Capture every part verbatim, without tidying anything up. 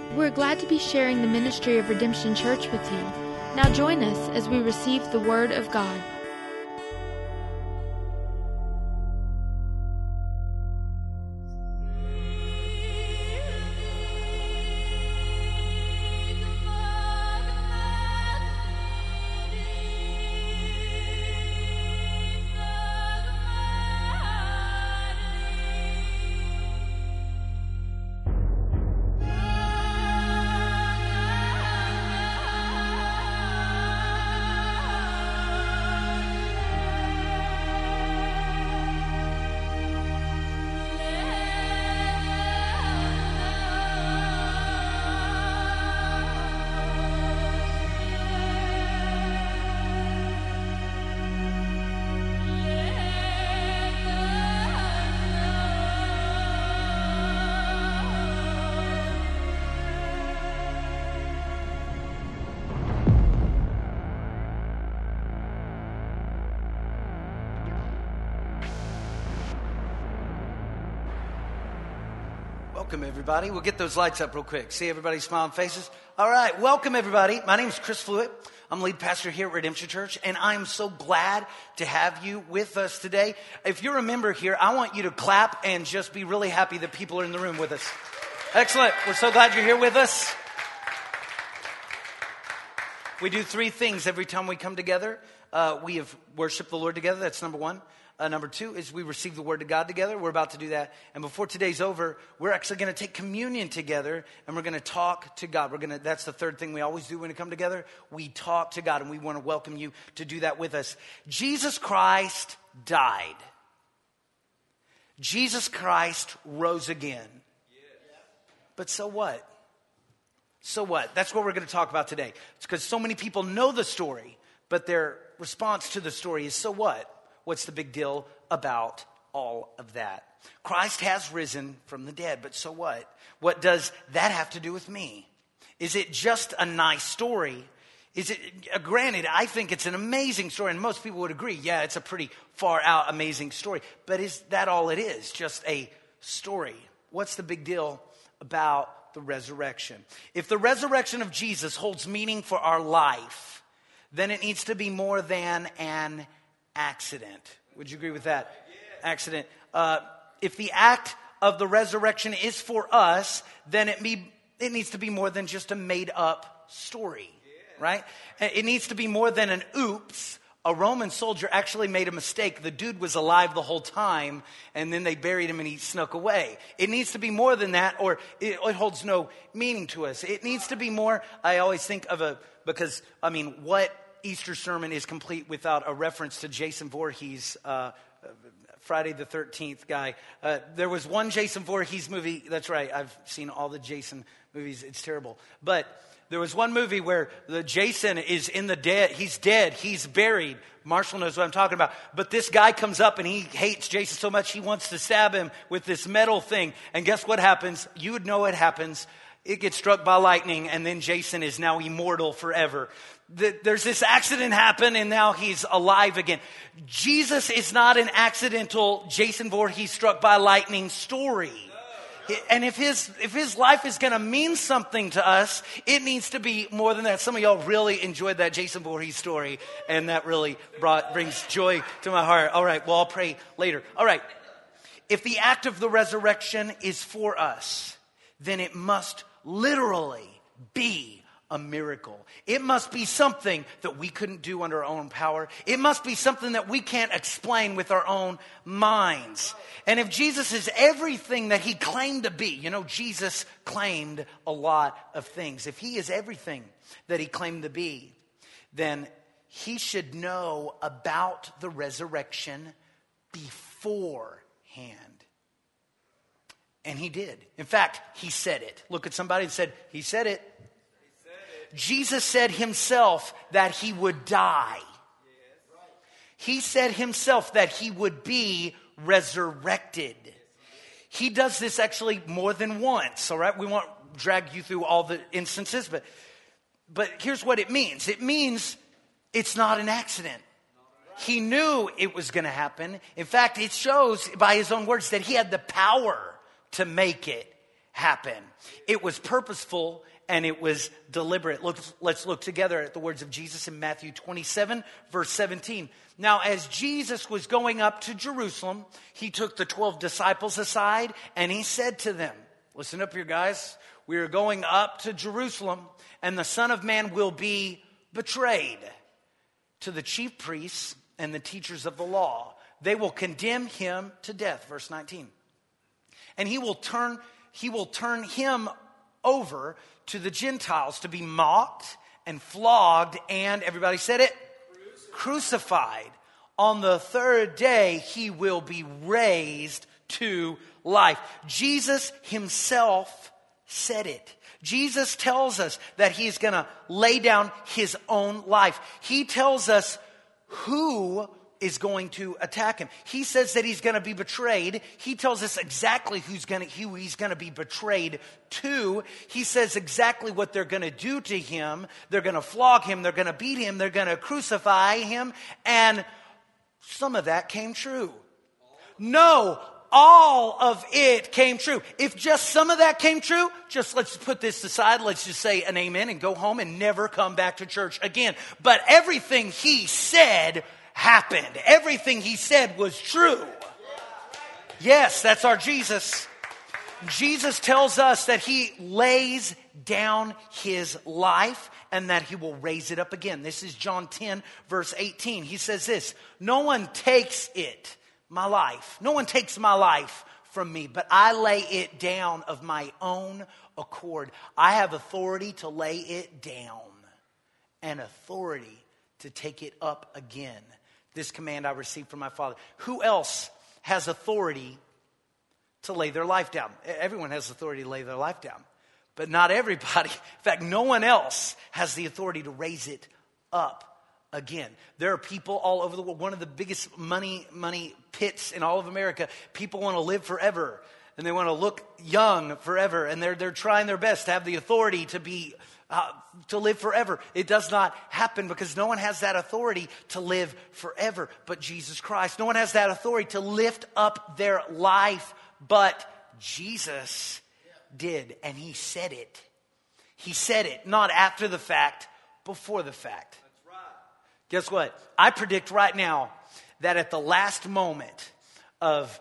We're glad to be sharing the ministry of Redemption Church with you. Now join us as we receive the Word of God. Welcome, everybody. We'll get those lights up real quick. See everybody's smiling faces? All right. Welcome, everybody. My name is Chris Fluitt. I'm lead pastor here at Redemption Church, and I'm so glad to have you with us today. If you're a member here, I want you to clap and just be really happy that people are in the room with us. Excellent. We're so glad you're here with us. We do three things every time we come together. Uh, we have worshiped the Lord together. That's number one. Uh, number two is we receive the Word of God together. We're about to do that. And before today's over, we're actually going to take communion together, and we're going to talk to God. We're going to. That's the third thing we always do when we come together. We talk to God, and we want to welcome you to do that with us. Jesus Christ died. Jesus Christ rose again. But so what? So what? That's what we're going to talk about today. It's because so many people know the story, but their response to the story is, so what? What's the big deal about all of that? Christ has risen from the dead, but so what? What does that have to do with me? Is it just a nice story? Is it, uh, granted, I think it's an amazing story, and most people would agree, yeah, it's a pretty far out, amazing story. But is that all it is? Just a story? What's the big deal about the resurrection? If the resurrection of Jesus holds meaning for our life, then it needs to be more than an accident. Would you agree with that? Accident. Uh, if the act of the resurrection is for us, then it, be, it needs to be more than just a made-up story, right? It needs to be more than an oops. A Roman soldier actually made a mistake. The dude was alive the whole time, and then they buried him and he snuck away. It needs to be more than that, or it, it holds no meaning to us. It needs to be more, I always think of a, because, I mean, what Easter sermon is complete without a reference to Jason Voorhees, uh, Friday the thirteenth guy. Uh, there was one Jason Voorhees movie. That's right. I've seen all the Jason movies. It's terrible. But there was one movie where the Jason is in the dead. He's dead. He's buried. Marshall knows what I'm talking about. But this guy comes up and he hates Jason so much he wants to stab him with this metal thing. And guess what happens? You would know what happens. It gets struck by lightning, and then Jason is now immortal forever. There's this accident happen, and now he's alive again. Jesus is not an accidental Jason Voorhees struck by lightning story. And if his if his life is going to mean something to us, it needs to be more than that. Some of y'all really enjoyed that Jason Voorhees story, and that really brought brings joy to my heart. All right, well, I'll pray later. All right, if the act of the resurrection is for us, then it must literally be a miracle. It must be something that we couldn't do under our own power. It must be something that we can't explain with our own minds. And if Jesus is everything that he claimed to be, you know, Jesus claimed a lot of things. If he is everything that he claimed to be, then he should know about the resurrection beforehand. And he did. In fact, he said it. Look at somebody and said, he said it. He said it. Jesus said himself that he would die. Yes. He said himself that he would be resurrected. Yes. He does this actually more than once, all right? We won't drag you through all the instances, but, but here's what it means. It means it's not an accident. He knew it was going to happen. In fact, it shows by his own words that he had the power to make it happen. It was purposeful and it was deliberate. Look, let's look together at the words of Jesus in Matthew twenty-seven, verse seventeen. Now, as Jesus was going up to Jerusalem, he took the twelve disciples aside and he said to them, listen up here, guys. We are going up to Jerusalem, and the Son of Man will be betrayed to the chief priests and the teachers of the law. They will condemn him to death. Verse nineteen. And he will turn, he will turn him over to the Gentiles to be mocked and flogged and, everybody said it? Crucified. Crucified. On the third day, he will be raised to life. Jesus himself said it. Jesus tells us that he's going to lay down his own life. He tells us who is going to attack him. He says that he's going to be betrayed. He tells us exactly who's going to, who he's going to be betrayed to. He says exactly what they're going to do to him. They're going to flog him. They're going to beat him. They're going to crucify him. And some of that came true. No, all of it came true. If just some of that came true, just let's put this aside. Let's just say an amen and go home and never come back to church again. But everything he said happened. Everything he said was true. Yes, that's our Jesus. Jesus tells us that he lays down his life and that he will raise it up again. This is John ten, verse eighteen. He says this, no one takes it, my life. No one takes my life from me, but I lay it down of my own accord. I have authority to lay it down and authority to take it up again. This command I received from my Father. Who else has authority to lay their life down? Everyone has authority to lay their life down, but not everybody. In fact, no one else has the authority to raise it up again. There are people all over the world. One of the biggest money money pits in all of America. People want to live forever and they want to look young forever, and they're they're trying their best to have the authority to be uh, to live forever. It does not happen because no one has that authority to live forever but Jesus Christ. No one has that authority to lift up their life but Jesus did, and he said it. He said it not after the fact, before the fact. That's right. Guess what? I predict right now that at the last moment of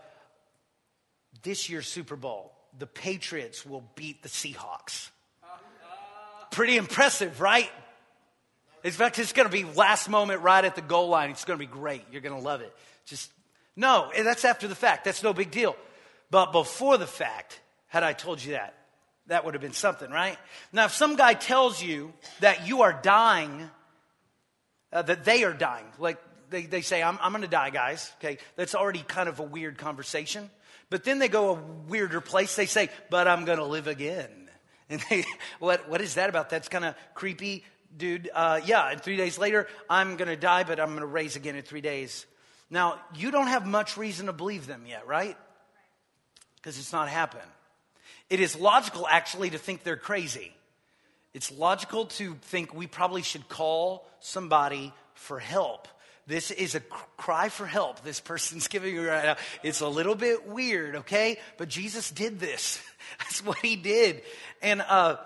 this year's Super Bowl, the Patriots will beat the Seahawks. Pretty impressive, right? In fact, it's going to be last moment right at the goal line. It's going to be great. You're going to love it. Just, no, that's after the fact. That's no big deal. But before the fact, had I told you that, that would have been something, right? Now, if some guy tells you that you are dying, uh, that they are dying, like they, they say, I'm, I'm going to die, guys. Okay, that's already kind of a weird conversation. But then they go a weirder place. They say, but I'm going to live again. And they, what what is that about? That's kind of creepy, dude. Uh, yeah, and three days later, I'm going to die, but I'm going to raise again in three days. Now, you don't have much reason to believe them yet, right? Because it's not happened. It is logical, actually, to think they're crazy. It's logical to think we probably should call somebody for help. This is a cry for help this person's giving you right now. It's a little bit weird, okay? But Jesus did this. That's what he did. And uh,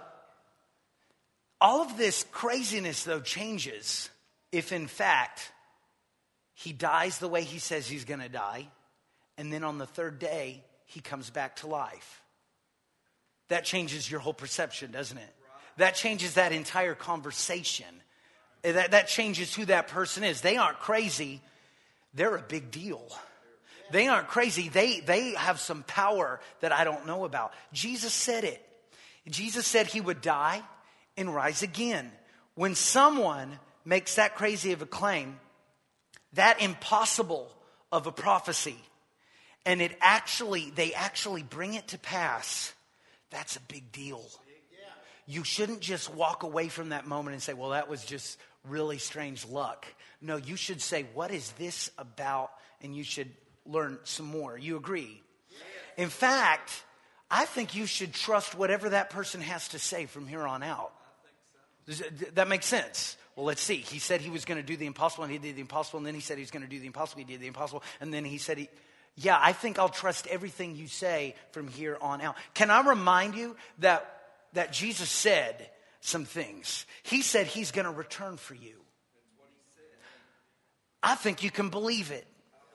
all of this craziness, though, changes if, in fact, he dies the way he says he's going to die, and then on the third day, he comes back to life. That changes your whole perception, doesn't it? That changes that entire conversation. That, that changes who that person is. They aren't crazy. They're a big deal. They aren't crazy. They, they have some power that I don't know about. Jesus said it. Jesus said he would die and rise again. When someone makes that crazy of a claim, that impossible of a prophecy, and it actually, they actually bring it to pass, that's a big deal. You shouldn't just walk away from that moment and say, well, that was just really strange luck. No, you should say, what is this about? And you should learn some more. You agree? In fact, I think you should trust whatever that person has to say from here on out. Does that make sense? Well, let's see. He said he was going to do the impossible, and he did the impossible, and then he said he was going to do the impossible. He did the impossible, and then he said he... yeah, I think I'll trust everything you say from here on out. Can I remind you that, that Jesus said some things? He said he's going to return for you. I think you can believe it.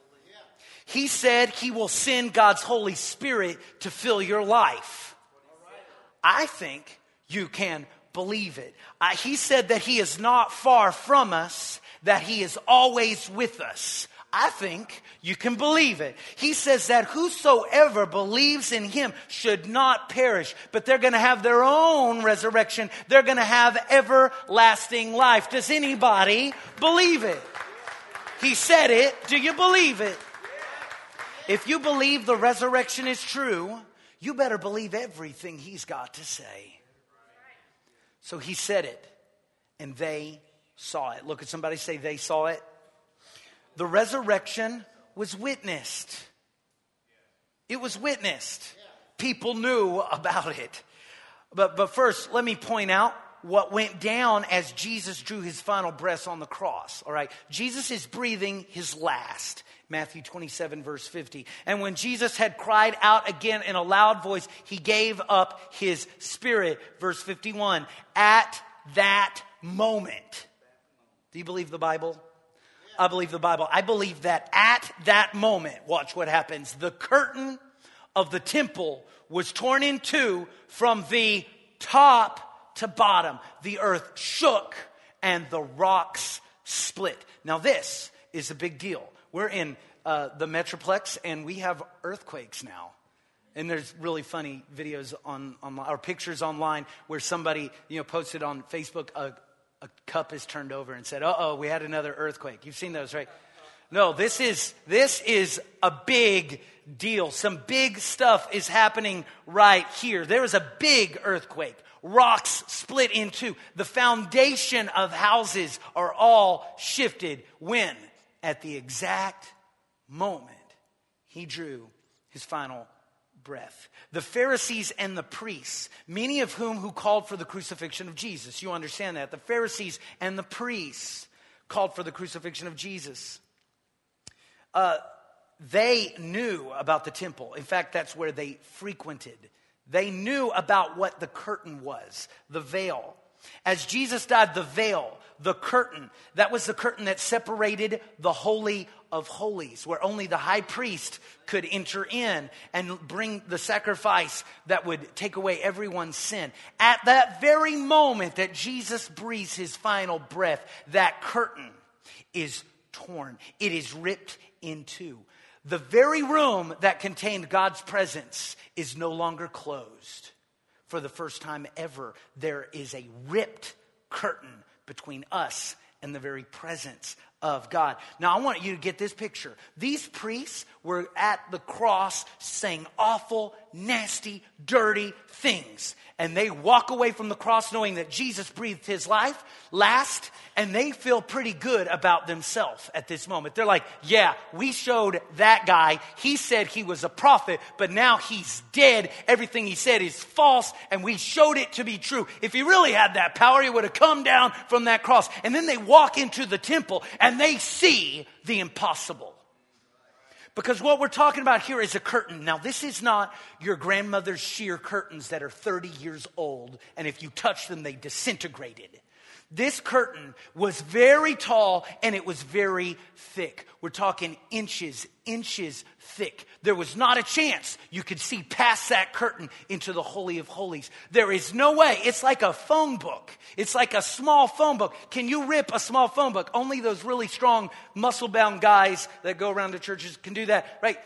He said he will send God's Holy Spirit to fill your life. I think you can believe it. Uh, he said that he is not far from us, that he is always with us. I think you can believe it. He says that whosoever believes in him should not perish, but they're going to have their own resurrection. They're going to have everlasting life. Does anybody believe it? He said it. Do you believe it? If you believe the resurrection is true, you better believe everything he's got to say. So he said it, and they saw it. Look at somebody, say they saw it. The resurrection was witnessed. It was witnessed. People knew about it. But, but first, let me point out what went down as Jesus drew his final breath on the cross. All right. Jesus is breathing his last. Matthew twenty-seven, verse fifty. And when Jesus had cried out again in a loud voice, he gave up his spirit. Verse fifty-one. At that moment. Do you believe the Bible? I believe the Bible. I believe that at that moment, watch what happens. The curtain of the temple was torn in two from the top to bottom. The earth shook and the rocks split. Now this is a big deal. We're in uh, the Metroplex and we have earthquakes now. And there's really funny videos on, on or pictures online where somebody, you know, posted on Facebook a, a cup is turned over and said, "Uh-oh, we had another earthquake." You've seen those, right? No, this is this is a big deal. Some big stuff is happening right here. There is a big earthquake. Rocks split in two. The foundation of houses are all shifted. When? At the exact moment he drew his final breath. The Pharisees and the priests, many of whom who called for the crucifixion of Jesus. You understand that? The Pharisees and the priests called for the crucifixion of Jesus. Uh, they knew about the temple. In fact, that's where they frequented. They knew about what the curtain was, the veil. As Jesus died, the veil, the curtain, that was the curtain that separated the Holy of Holies, where only the high priest could enter in and bring the sacrifice that would take away everyone's sin. At that very moment that Jesus breathes his final breath, that curtain is torn. It is ripped in two. The very room that contained God's presence is no longer closed. For the first time ever, there is a ripped curtain between us and the very presence of God. Now, I want you to get this picture. These priests were at the cross saying awful, nasty, dirty things. And they walk away from the cross knowing that Jesus breathed his life last, and they feel pretty good about themselves at this moment. They're like, yeah, we showed that guy. He said he was a prophet, but now he's dead. Everything he said is false, and we showed it to be true. If he really had that power, he would have come down from that cross. And then they walk into the temple, and they see the impossible. Because what we're talking about here is a curtain. Now, this is not your grandmother's sheer curtains that are thirty years old, and if you touch them, they disintegrated. This curtain was very tall and it was very thick. We're talking inches, inches thick. There was not a chance you could see past that curtain into the Holy of Holies. There is no way. It's like a phone book. It's like a small phone book. Can you rip a small phone book? Only those really strong, muscle-bound guys that go around to churches can do that, right?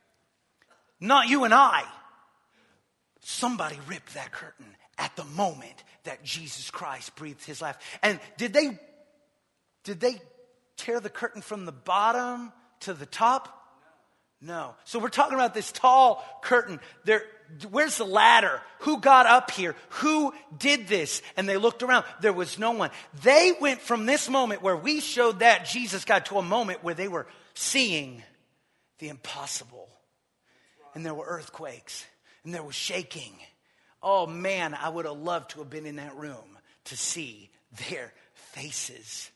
Not you and I. Somebody ripped that curtain at the moment that Jesus Christ breathed his life. And did they, did they tear the curtain from the bottom to the top? No. So we're talking about this tall curtain. There, where's the ladder? Who got up here? Who did this? And they looked around. There was no one. They went from this moment where we showed that Jesus got to a moment where they were seeing the impossible. And there were earthquakes. And there was shaking. Oh man, I would have loved to have been in that room to see their faces.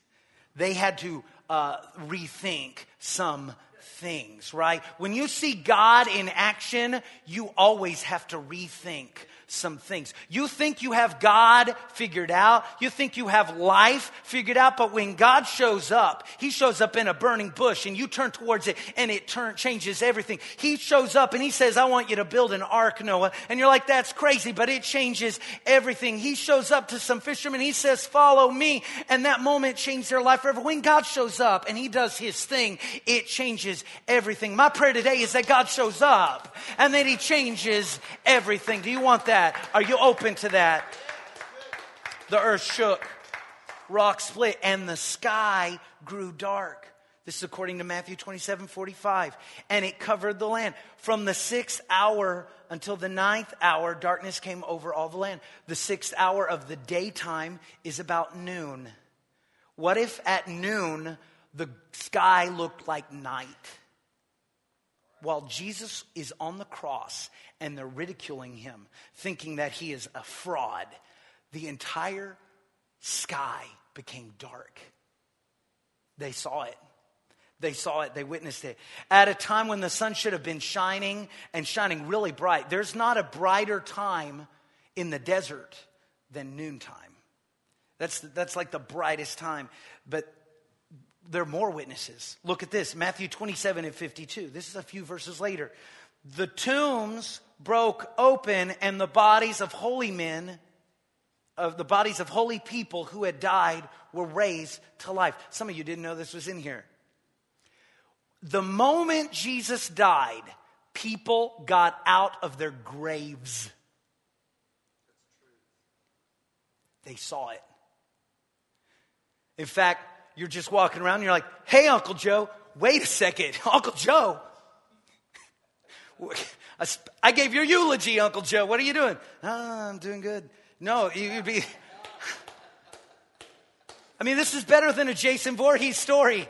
They had to uh, rethink some things, right? When you see God in action, you always have to rethink some things. You think you have God figured out. You think you have life figured out. But when God shows up, he shows up in a burning bush and you turn towards it and it turn, changes everything. He shows up and he says, I want you to build an ark, Noah. And you're like, that's crazy, but it changes everything. He shows up to some fishermen. He says, follow me. And that moment changed their life forever. When God shows up and he does his thing, it changes everything. My prayer today is that God shows up and that he changes everything. Do you want that? Are you open to that? The earth shook, rocks split, and the sky grew dark. This is according to Matthew twenty-seven forty-five. And it covered the land. From the sixth hour until the ninth hour, darkness came over all the land. The sixth hour of the daytime is about noon. What if at noon the sky looked like night? While Jesus is on the cross and they're ridiculing him, thinking that he is a fraud, the entire sky became dark. They saw it. They saw it. They witnessed it. At a time when the sun should have been shining and shining really bright. There's not a brighter time in the desert than noontime. That's, that's like the brightest time. But there are more witnesses. Look at this, Matthew twenty-seven and fifty-two. This is a few verses later. The tombs broke open and the bodies of holy men, of the bodies of holy people who had died were raised to life. Some of you didn't know this was in here. The moment Jesus died, people got out of their graves. They saw it. In fact, you're just walking around and you're like, hey, Uncle Joe, wait a second. Uncle Joe, I gave your eulogy, Uncle Joe. What are you doing? Oh, I'm doing good. No, you'd be... I mean, this is better than a Jason Voorhees story.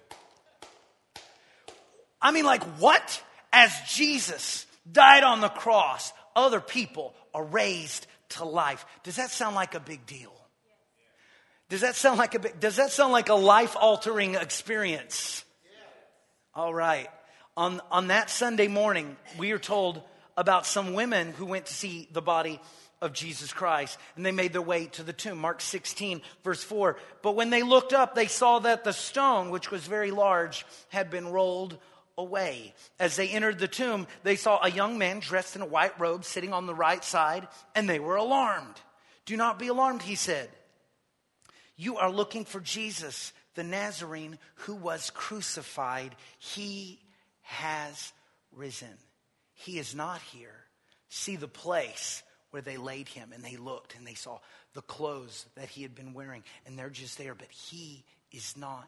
I mean, like, what? As Jesus died on the cross, other people are raised to life. Does that sound like a big deal? Does that sound like a big, does that sound like a life-altering experience? All right. On, on that Sunday morning, we are told about some women who went to see the body of Jesus Christ, and they made their way to the tomb. Mark sixteen, verse four. But when they looked up, they saw that the stone, which was very large, had been rolled away. As they entered the tomb, they saw a young man dressed in a white robe sitting on the right side, and they were alarmed. Do not be alarmed, he said. You are looking for Jesus, the Nazarene, who was crucified. He has risen. He is not here. See the place where they laid him. And they looked and they saw the clothes that he had been wearing. And they're just there, but he is not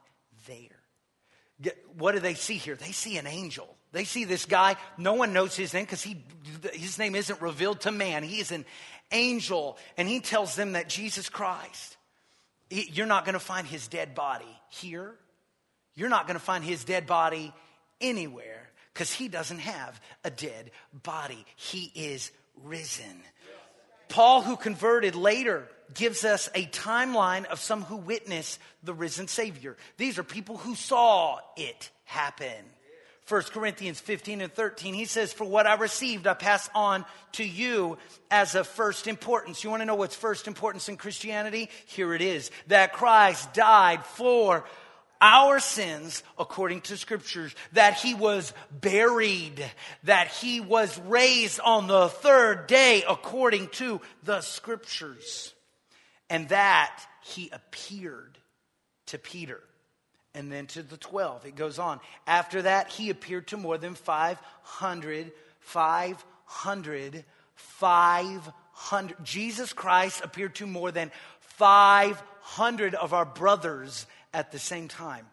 there. What do they see here? They see an angel. They see this guy. No one knows his name because he, his name isn't revealed to man. He is an angel. And he tells them that Jesus Christ, you're not going to find his dead body here. You're not going to find his dead body anywhere because he doesn't have a dead body. He is risen. Paul, who converted later, gives us a timeline of some who witnessed the risen Savior. These are people who saw it happen. First Corinthians fifteen and thirteen, he says, for what I received, I pass on to you as of first importance. You want to know what's first importance in Christianity? Here it is. That Christ died for our sins according to scriptures, that he was buried, that he was raised on the third day according to the scriptures, and that he appeared to Peter. And then to the twelve, it goes on. After that, he appeared to more than five hundred, five hundred, five hundred. Jesus Christ appeared to more than five hundred of our brothers at the same time.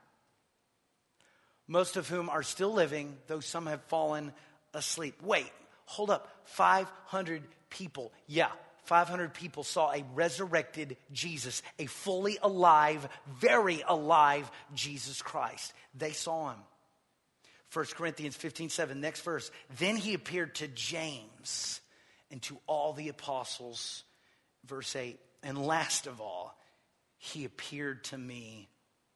Most of whom are still living, though some have fallen asleep. Wait, hold up. five hundred people. Yeah. five hundred people saw a resurrected Jesus, a fully alive, very alive Jesus Christ. They saw him. First Corinthians fifteen seven, next verse. Then he appeared to James and to all the apostles. Verse eight. And last of all, he appeared to me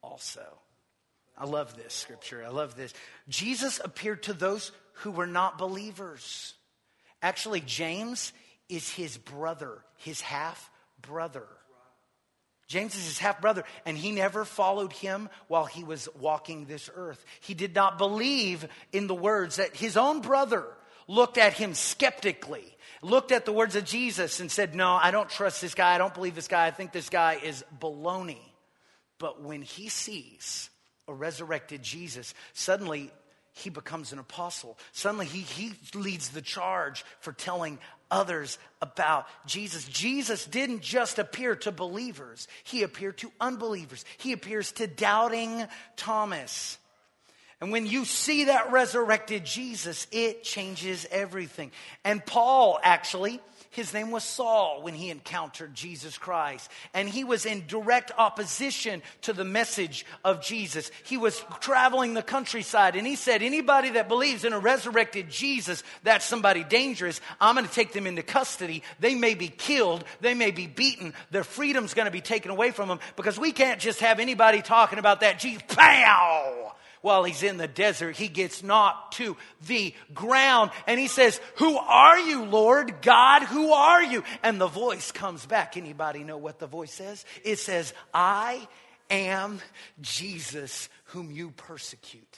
also. I love this scripture. I love this. Jesus appeared to those who were not believers. Actually, James is his brother, his half brother. James is his half brother, and he never followed him while he was walking this earth. He did not believe in the words that his own brother looked at him skeptically, looked at the words of Jesus and said, no, I don't trust this guy. I don't believe this guy. I think this guy is baloney. But when he sees a resurrected Jesus, suddenly he becomes an apostle. Suddenly he, he leads the charge for telling others about Jesus. Jesus didn't just appear to believers. He appeared to unbelievers. He appears to doubting Thomas. And when you see that resurrected Jesus, it changes everything. And Paul, actually, his name was Saul when he encountered Jesus Christ. And he was in direct opposition to the message of Jesus. He was traveling the countryside and he said, anybody that believes in a resurrected Jesus, that's somebody dangerous. I'm going to take them into custody. They may be killed. They may be beaten. Their freedom's going to be taken away from them because we can't just have anybody talking about that Jesus. Pow! While he's in the desert, he gets knocked to the ground. And he says, who are you, Lord? God, who are you? And the voice comes back. Anybody know what the voice says? It says, I am Jesus whom you persecute.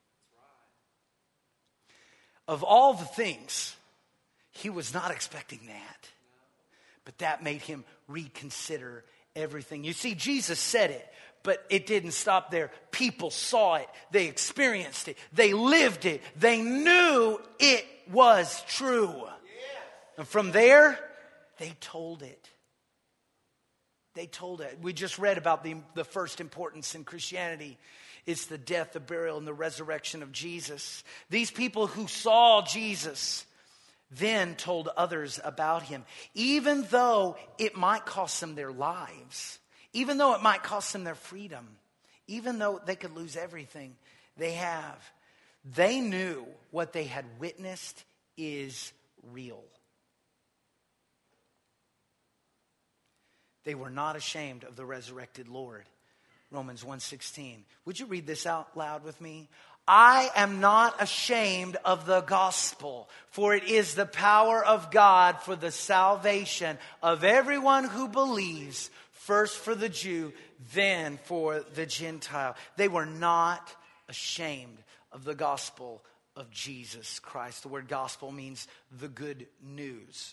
Of all the things, he was not expecting that. But that made him reconsider everything. You see, Jesus said it. But it didn't stop there. People saw it. They experienced it. They lived it. They knew it was true. And from there, they told it. They told it. We just read about the, the first importance in Christianity. It's the death, the burial, and the resurrection of Jesus. These people who saw Jesus then told others about him. Even though it might cost them their lives. Even though it might cost them their freedom, even though they could lose everything they have, they knew what they had witnessed is real. They were not ashamed of the resurrected Lord. Romans one sixteen. Would you read this out loud with me? I am not ashamed of the gospel, for it is the power of God for the salvation of everyone who believes, first for the Jew, then for the Gentile. They were not ashamed of the gospel of Jesus Christ. The word gospel means the good news.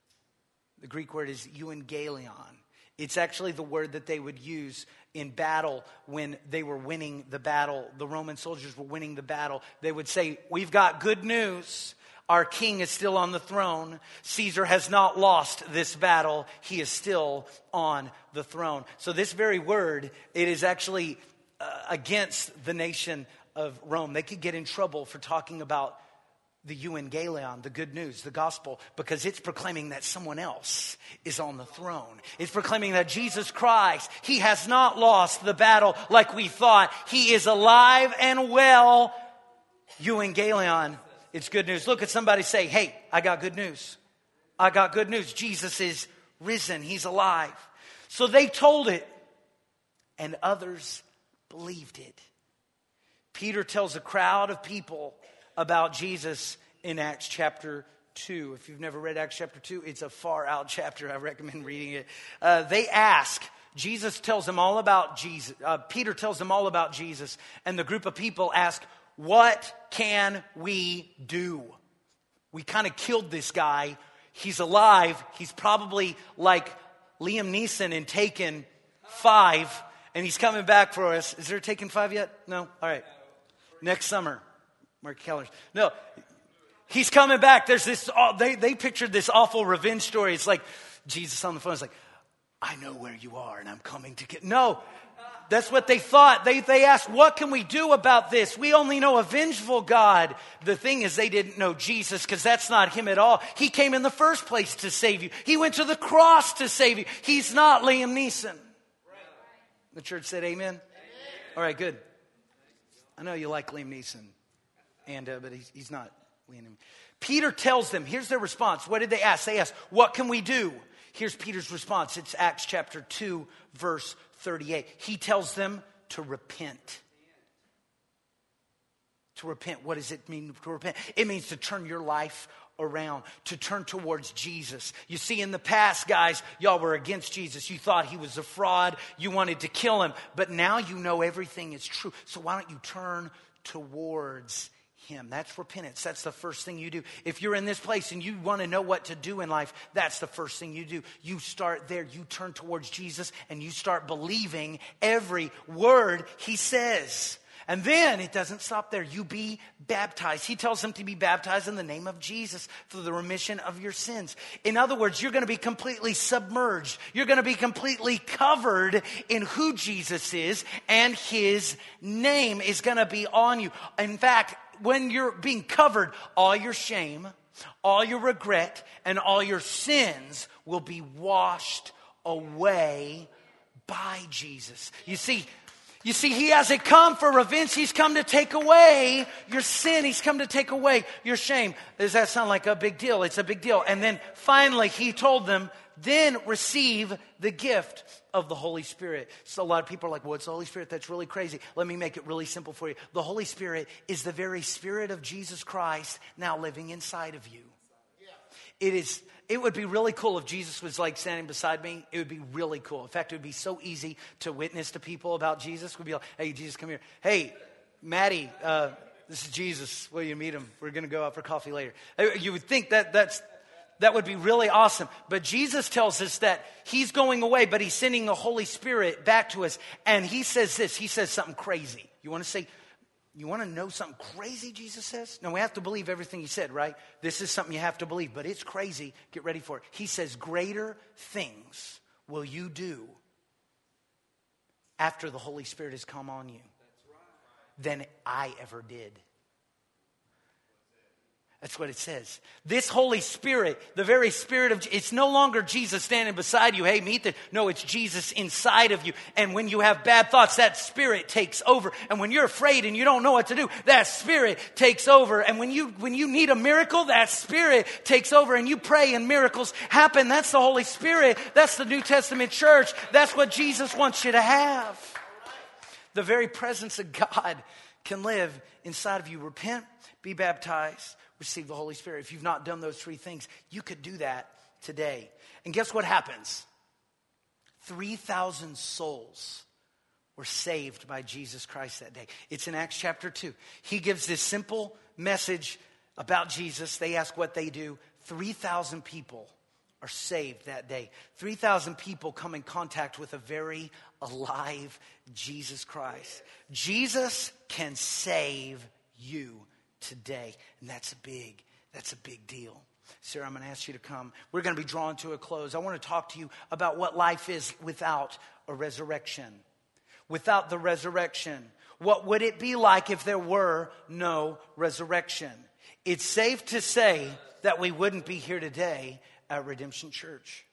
The Greek word is euangelion. It's actually the word that they would use in battle when they were winning the battle. The Roman soldiers were winning the battle. They would say, we've got good news. Our king is still on the throne. Caesar has not lost this battle. He is still on the throne. So this very word, it is actually uh, against the nation of Rome. They could get in trouble for talking about the euangelion, the good news, the gospel, because it's proclaiming that someone else is on the throne. It's proclaiming that Jesus Christ, he has not lost the battle like we thought. He is alive and well. Euangelion. It's good news. Look at somebody, say, hey, I got good news. I got good news. Jesus is risen. He's alive. So they told it, and others believed it. Peter tells a crowd of people about Jesus in Acts chapter two. If you've never read Acts chapter two, it's a far out chapter. I recommend reading it. Uh, they ask, Jesus tells them all about Jesus. Uh, Peter tells them all about Jesus. And the group of people ask, what can we do? We kind of killed this guy. He's alive. He's probably like Liam Neeson in Taken five. And he's coming back for us. Is there a Taken five yet? No? All right. Next summer. Mark Kellers. No. He's coming back. There's this, they, they pictured this awful revenge story. It's like Jesus on the phone. It's like, I know where you are and I'm coming to get... No. That's what they thought. They, they asked, what can we do about this? We only know a vengeful God. The thing is, they didn't know Jesus because that's not him at all. He came in the first place to save you. He went to the cross to save you. He's not Liam Neeson. The church said amen? Amen. All right, good. I know you like Liam Neeson, and uh, but he's, he's not Liam Neeson. Peter tells them, here's their response. What did they ask? They asked, what can we do? Here's Peter's response. It's Acts chapter two, verse thirty-eight. He tells them to repent. To repent. What does it mean to repent? It means to turn your life around, to turn towards Jesus. You see, in the past, guys, y'all were against Jesus. You thought he was a fraud. You wanted to kill him. But now you know everything is true. So why don't you turn towards him? That's repentance. That's the first thing you do. If you're in this place and you want to know what to do in life, that's the first thing you do. You start there. You turn towards Jesus and you start believing every word he says. And then it doesn't stop there. You be baptized. He tells them to be baptized in the name of Jesus for the remission of your sins. In other words, you're going to be completely submerged. You're going to be completely covered in who Jesus is, and his name is going to be on you. In fact, when you're being covered, all your shame, all your regret, and all your sins will be washed away by Jesus. You see, You see, he hasn't come for revenge. He's come to take away your sin. He's come to take away your shame. Does that sound like a big deal? It's a big deal. And then finally, he told them, then receive the gift of the Holy Spirit. So a lot of people are like, what's the Holy Spirit? That's really crazy. Let me make it really simple for you. The Holy Spirit is the very Spirit of Jesus Christ now living inside of you. It is. It would be really cool if Jesus was like standing beside me. It would be really cool. In fact, it would be so easy to witness to people about Jesus. We'd be like, hey, Jesus, come here. Hey, Maddie, uh, this is Jesus. Will you meet him? We're going to go out for coffee later. You would think that that's that would be really awesome. But Jesus tells us that he's going away, but he's sending the Holy Spirit back to us. And he says this. He says something crazy. You want to say... You want to know something crazy Jesus says? No, we have to believe everything he said, right? This is something you have to believe, but it's crazy. Get ready for it. He says, greater things will you do after the Holy Spirit has come on you than I ever did. That's what it says. This Holy Spirit, the very Spirit of, it's no longer Jesus standing beside you. Hey, meet the, no, it's Jesus inside of you. And when you have bad thoughts, that Spirit takes over. And when you're afraid and you don't know what to do, that Spirit takes over. And when you, when you need a miracle, that Spirit takes over and you pray and miracles happen. That's the Holy Spirit. That's the New Testament church. That's what Jesus wants you to have. The very presence of God can live inside of you. Repent, be baptized, receive the Holy Spirit. If you've not done those three things, you could do that today. And guess what happens? three thousand souls were saved by Jesus Christ that day. It's in Acts chapter two. He gives this simple message about Jesus. They ask what they do. three thousand people are saved that day. three thousand people come in contact with a very alive Jesus Christ. Jesus can save you today. And that's a big, that's a big deal. Sarah, I'm going to ask you to come. We're going to be drawn to a close. I want to talk to you about what life is without a resurrection. Without the resurrection. What would it be like if there were no resurrection? It's safe to say that we wouldn't be here today at Redemption Church.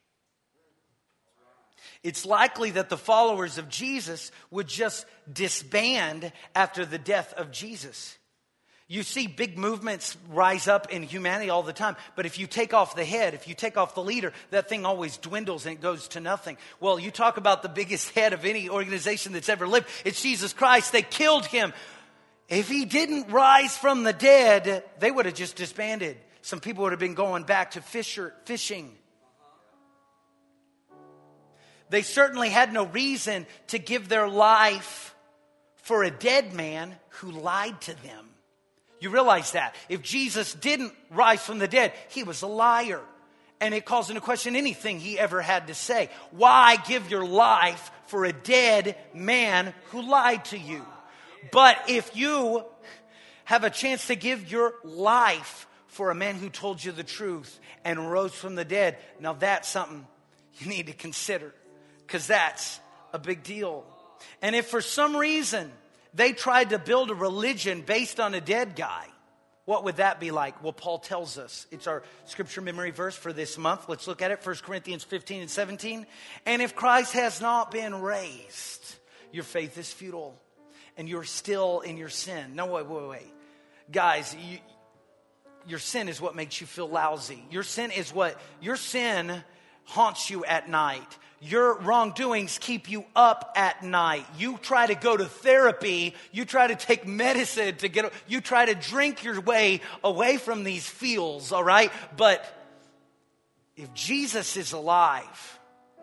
It's likely that the followers of Jesus would just disband after the death of Jesus. You see big movements rise up in humanity all the time. But if you take off the head, if you take off the leader, that thing always dwindles and it goes to nothing. Well, you talk about the biggest head of any organization that's ever lived. It's Jesus Christ. They killed him. If he didn't rise from the dead, they would have just disbanded. Some people would have been going back to fisher, fishing. They certainly had no reason to give their life for a dead man who lied to them. You realize that. If Jesus didn't rise from the dead, he was a liar. And it calls into question anything he ever had to say. Why give your life for a dead man who lied to you? But if you have a chance to give your life for a man who told you the truth and rose from the dead, now that's something you need to consider. Because that's a big deal. And if for some reason they tried to build a religion based on a dead guy, what would that be like? Well, Paul tells us. It's our scripture memory verse for this month. Let's look at it. First Corinthians fifteen and seventeen. And if Christ has not been raised, your faith is futile. And you're still in your sin. No, wait, wait, wait. Guys, you, your sin is what makes you feel lousy. Your sin is what, your sin haunts you at night. Your wrongdoings keep you up at night. You try to go to therapy. You try to take medicine to get, you try to drink your way away from these feels, all right? But if Jesus is alive,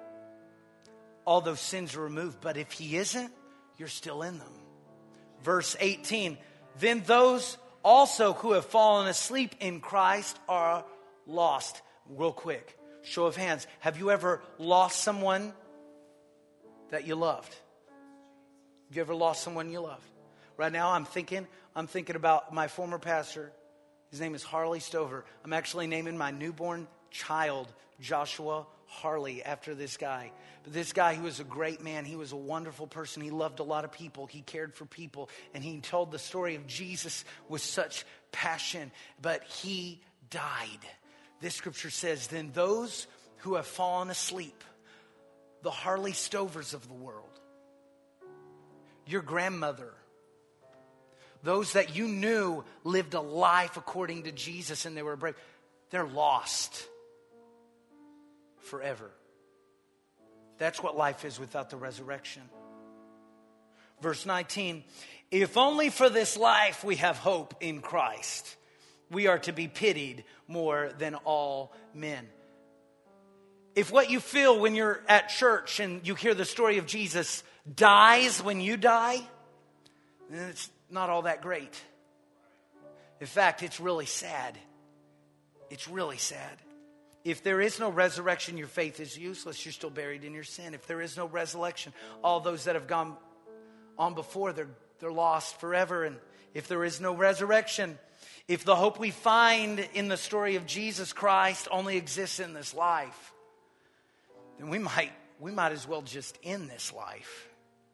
all those sins are removed. But if he isn't, you're still in them. Verse eighteen, then those also who have fallen asleep in Christ are lost. Real quick, show of hands. Have you ever lost someone that you loved? Have you ever lost someone you loved? Right now I'm thinking, I'm thinking about my former pastor. His name is Harley Stover. I'm actually naming my newborn child Joshua Harley after this guy. But this guy, he was a great man. He was a wonderful person. He loved a lot of people. He cared for people. And he told the story of Jesus with such passion. But he died. This scripture says, then those who have fallen asleep, the Harley Stovers of the world, your grandmother, those that you knew lived a life according to Jesus and they were brave, they're lost forever. That's what life is without the resurrection. Verse nineteen, if only for this life we have hope in Christ, we are to be pitied more than all men. If what you feel when you're at church and you hear the story of Jesus dies when you die, then it's not all that great. In fact, it's really sad. It's really sad. If there is no resurrection, your faith is useless. You're still buried in your sin. If there is no resurrection, all those that have gone on before, they're, they're lost forever. And if there is no resurrection, if the hope we find in the story of Jesus Christ only exists in this life, then we might, we might as well just end this life.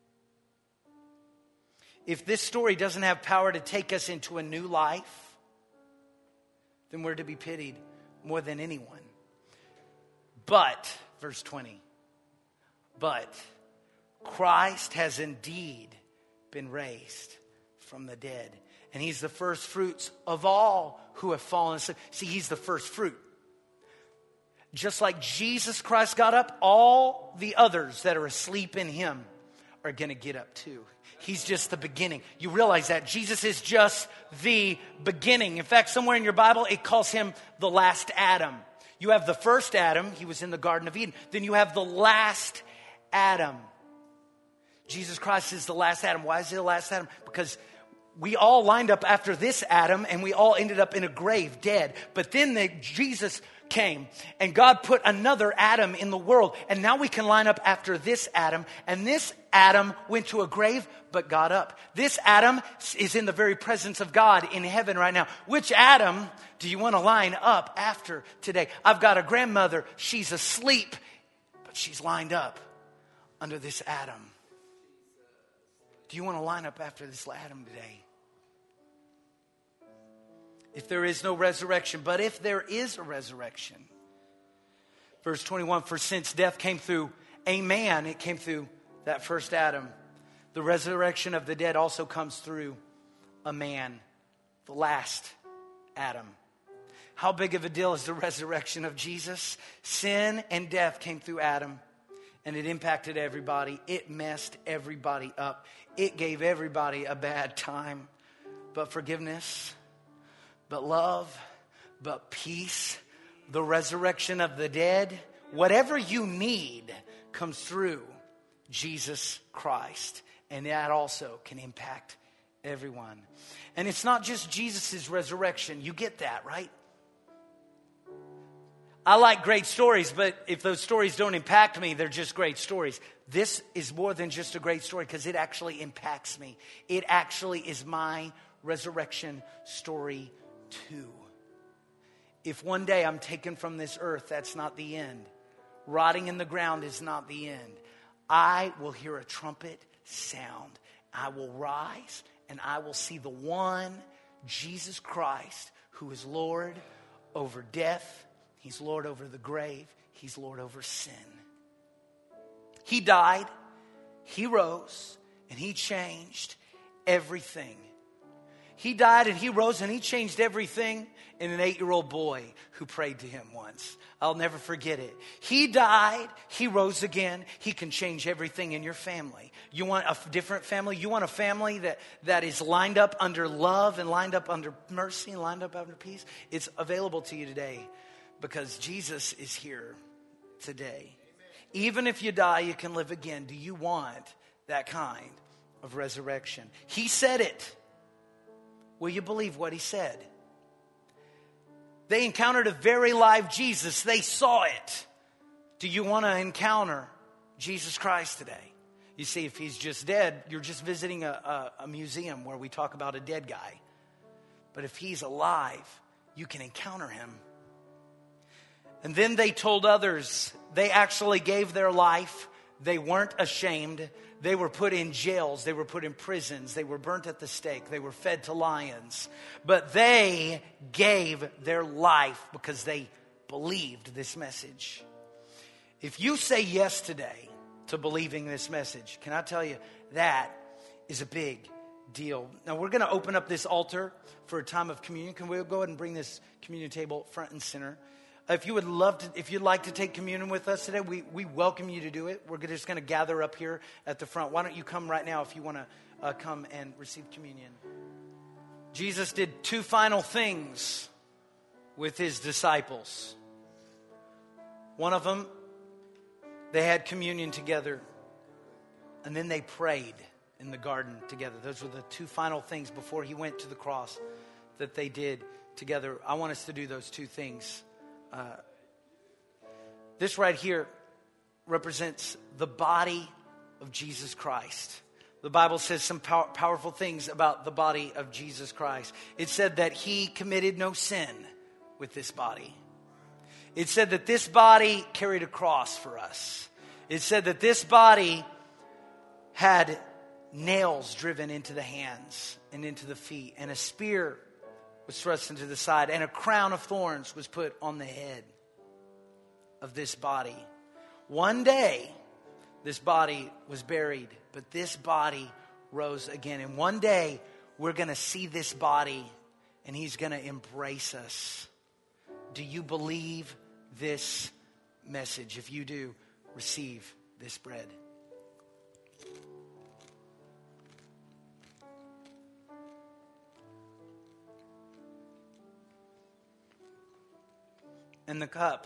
If this story doesn't have power to take us into a new life, then we're to be pitied more than anyone. But, verse twenty, but Christ has indeed been raised from the dead. And he's the first fruits of all who have fallen asleep. See, he's the first fruit. Just like Jesus Christ got up, all the others that are asleep in him are going to get up too. He's just the beginning. You realize that Jesus is just the beginning. In fact, somewhere in your Bible, it calls him the last Adam. You have the first Adam. He was in the Garden of Eden. Then you have the last Adam. Jesus Christ is the last Adam. Why is he the last Adam? Because we all lined up after this Adam and we all ended up in a grave dead. But then the, Jesus came and God put another Adam in the world. And now we can line up after this Adam. And this Adam went to a grave but got up. This Adam is in the very presence of God in heaven right now. Which Adam do you want to line up after today? I've got a grandmother. She's asleep, but she's lined up under this Adam. Do you want to line up after this Adam today? If there is no resurrection, but if there is a resurrection. Verse twenty-one, for since death came through a man, it came through that first Adam. The resurrection of the dead also comes through a man, the last Adam. How big of a deal is the resurrection of Jesus? Sin and death came through Adam, and it impacted everybody. It messed everybody up. It gave everybody a bad time. But forgiveness, but love, but peace, the resurrection of the dead, whatever you need comes through Jesus Christ. And that also can impact everyone. And it's not just Jesus' resurrection. You get that, right? I like great stories, but if those stories don't impact me, they're just great stories. This is more than just a great story because it actually impacts me. It actually is my resurrection story too. If one day I'm taken from this earth, that's not the end. Rotting in the ground is not the end. I will hear a trumpet sound. I will rise and I will see the one, Jesus Christ, who is Lord over death. He's Lord over the grave. He's Lord over sin. He died, he rose, and he changed everything. He died and he rose and he changed everything in an eight-year-old boy who prayed to him once. I'll never forget it. He died, he rose again. He can change everything in your family. You want a different family? You want a family that, that is lined up under love and lined up under mercy and lined up under peace? It's available to you today because Jesus is here today. Even if you die, you can live again. Do you want that kind of resurrection? He said it. Will you believe what he said? They encountered a very live Jesus. They saw it. Do you want to encounter Jesus Christ today? You see, if he's just dead, you're just visiting a, a, a museum where we talk about a dead guy. But if he's alive, you can encounter him. And then they told others. They actually gave their life. They weren't ashamed. They were put in jails. They were put in prisons. They were burnt at the stake. They were fed to lions. But they gave their life because they believed this message. If you say yes today to believing this message, can I tell you, that is a big deal. Now we're going to open up this altar for a time of communion. Can we go ahead and bring this communion table front and center? If you would love to, if you'd like to take communion with us today, we, we welcome you to do it. We're just going to gather up here at the front. Why don't you come right now if you want to uh, come and receive communion? Jesus did two final things with his disciples. One of them, they had communion together, and then they prayed in the garden together. Those were the two final things before he went to the cross that they did together. I want us to do those two things. Uh, this right here represents the body of Jesus Christ. The Bible says some pow- powerful things about the body of Jesus Christ. It said that he committed no sin with this body. It said that this body carried a cross for us. It said that this body had nails driven into the hands and into the feet, and a spear was thrust into the side, and a crown of thorns was put on the head of this body. One day, this body was buried, but this body rose again. And one day, we're going to see this body, and he's going to embrace us. Do you believe this message? If you do, receive this bread. And the cup.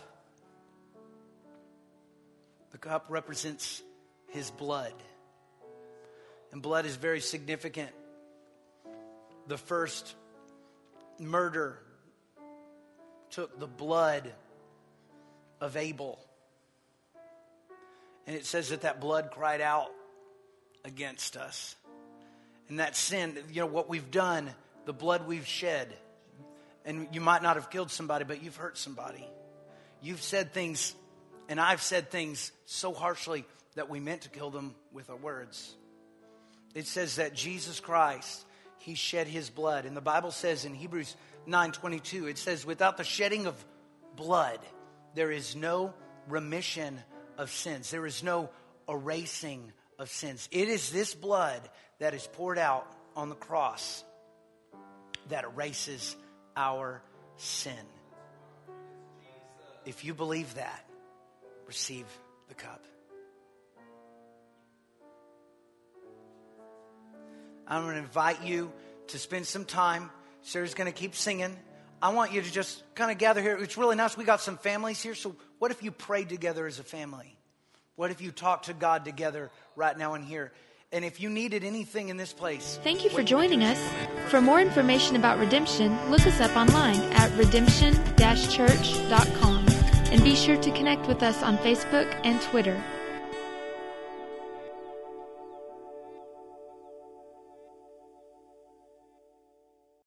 The cup represents his blood. And blood is very significant. The first murder took the blood of Abel. And it says that that blood cried out against us. And that sin, you know, what we've done, the blood we've shed. And you might not have killed somebody, but you've hurt somebody. You've said things, and I've said things so harshly that we meant to kill them with our words. It says that Jesus Christ, he shed his blood. And the Bible says in Hebrews nine twenty-two, it says, without the shedding of blood, there is no remission of sins. There is no erasing of sins. It is this blood that is poured out on the cross that erases our sin. If you believe that, receive the cup. I'm going to invite you to spend some time. Sarah's going to keep singing. I want you to just kind of gather here. It's really nice. We got some families here. So what if you prayed together as a family? What if you talked to God together right now in here? And if you needed anything in this place. Thank you for joining us. For more information about Redemption, look us up online at redemption dash church dot com and be sure to connect with us on Facebook and Twitter.